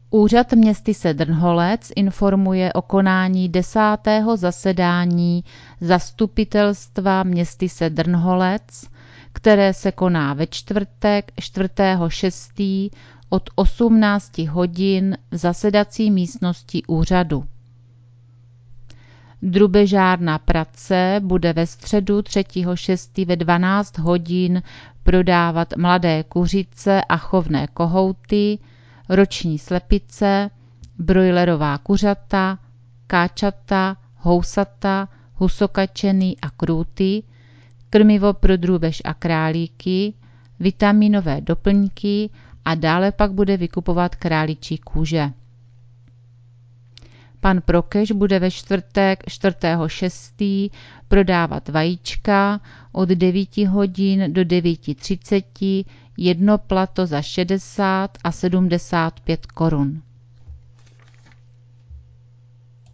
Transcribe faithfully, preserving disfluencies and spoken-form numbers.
Úřad městyse Drnholec informuje o konání desátého zasedání Zastupitelstva městyse Drnholec, které se koná ve čtvrtek čtvrtého šestého od osmnácti hodin v zasedací místnosti úřadu. Drubežárna Prace bude ve středu třetího šestého ve dvanáct hodin prodávat mladé kuřice a chovné kohouty, roční slepice, brojlerová kuřata, káčata, housata, husokačeny a krůty, krmivo pro drůbež a králíky, vitaminové doplňky a dále pak bude vykupovat králičí kůže. Pan Prokeš bude ve čtvrtek čtvrtého šestého prodávat vajíčka od devíti hodin do devíti třiceti, jedno plato za šedesát a sedmdesát pět korun.